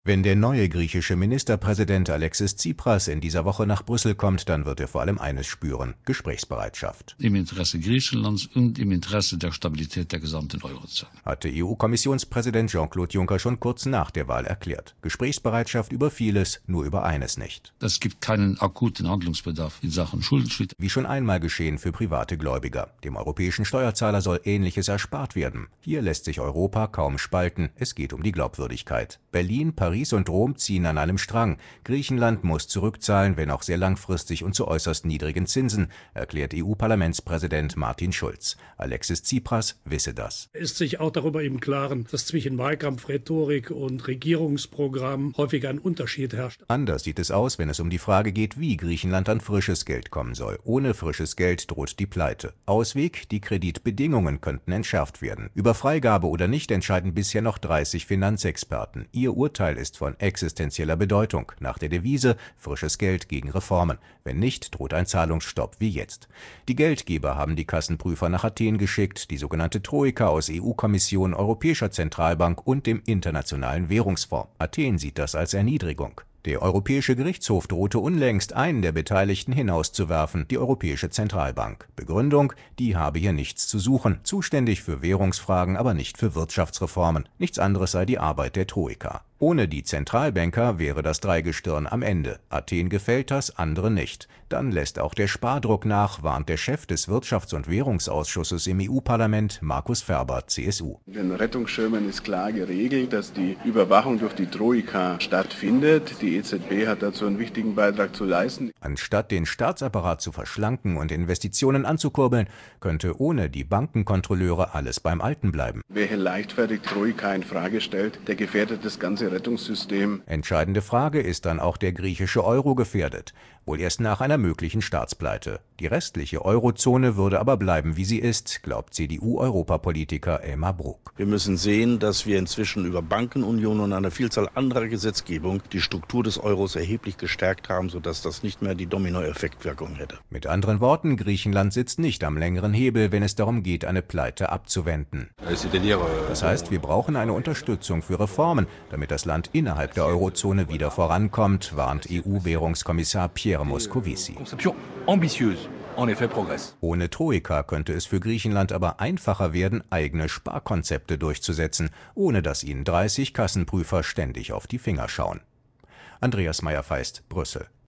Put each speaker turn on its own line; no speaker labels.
Wenn der neue griechische Ministerpräsident Alexis Tsipras in dieser Woche nach Brüssel kommt, dann wird er vor allem eines spüren: Gesprächsbereitschaft.
Im Interesse Griechenlands und im Interesse der Stabilität der gesamten Eurozone.
Hatte EU-Kommissionspräsident Jean-Claude Juncker schon kurz nach der Wahl erklärt. Gesprächsbereitschaft über vieles, nur über eines nicht.
Es gibt keinen akuten Handlungsbedarf in Sachen Schuldenschnitt.
Wie schon einmal geschehen für private Gläubiger. Dem europäischen Steuerzahler soll Ähnliches erspart werden. Hier lässt sich Europa kaum spalten. Es geht um die Glaubwürdigkeit. Berlin, Paris und Rom ziehen an einem Strang. Griechenland muss zurückzahlen, wenn auch sehr langfristig und zu äußerst niedrigen Zinsen, erklärt EU-Parlamentspräsident Martin Schulz. Alexis Tsipras wisse das.
Er ist sich auch darüber im Klaren, dass zwischen Wahlkampfrhetorik und Regierungsprogramm häufig ein Unterschied herrscht.
Anders sieht es aus, wenn es um die Frage geht, wie Griechenland an frisches Geld kommen soll. Ohne frisches Geld droht die Pleite. Ausweg: die Kreditbedingungen könnten entschärft werden. Über Freigabe oder nicht entscheiden bisher noch 30 Finanzexperten. Ihr Urteil ist von existenzieller Bedeutung, nach der Devise frisches Geld gegen Reformen. Wenn nicht, droht ein Zahlungsstopp wie jetzt. Die Geldgeber haben die Kassenprüfer nach Athen geschickt, die sogenannte Troika aus EU-Kommission, Europäischer Zentralbank und dem Internationalen Währungsfonds. Athen sieht das als Erniedrigung. Der Europäische Gerichtshof drohte unlängst, einen der Beteiligten hinauszuwerfen, die Europäische Zentralbank. Begründung: die habe hier nichts zu suchen, zuständig für Währungsfragen, aber nicht für Wirtschaftsreformen. Nichts anderes sei die Arbeit der Troika. Ohne die Zentralbanker wäre das Dreigestirn am Ende. Athen gefällt das, andere nicht. Dann lässt auch der Spardruck nach, warnt der Chef des Wirtschafts- und Währungsausschusses im EU-Parlament, Markus Ferber, CSU.
In den Rettungsschirmen ist klar geregelt, dass die Überwachung durch die Troika stattfindet. Die EZB hat dazu einen wichtigen Beitrag zu leisten.
Anstatt den Staatsapparat zu verschlanken und Investitionen anzukurbeln, könnte ohne die Bankenkontrolleure alles beim Alten bleiben.
Wer hier leichtfertig Troika in Frage stellt, der gefährdet das ganze Rettungssystem.
Entscheidende Frage: ist dann auch der griechische Euro gefährdet? Wohl erst nach einer möglichen Staatspleite. Die restliche Eurozone würde aber bleiben, wie sie ist, glaubt CDU-Europapolitiker Elmar Brok.
Wir müssen sehen, dass wir inzwischen über Bankenunion und einer Vielzahl anderer Gesetzgebung die Struktur des Euros erheblich gestärkt haben, sodass das nicht mehr die Dominoeffektwirkung hätte.
Mit anderen Worten: Griechenland sitzt nicht am längeren Hebel, wenn es darum geht, eine Pleite abzuwenden. Das heißt, wir brauchen eine Unterstützung für Reformen, damit das Land innerhalb der Eurozone wieder vorankommt, warnt EU-Währungskommissar Pierre Moscovici. Ohne Troika könnte es für Griechenland aber einfacher werden, eigene Sparkonzepte durchzusetzen, ohne dass ihnen 30 Kassenprüfer ständig auf die Finger schauen. Andreas Meyer-Feist, Brüssel.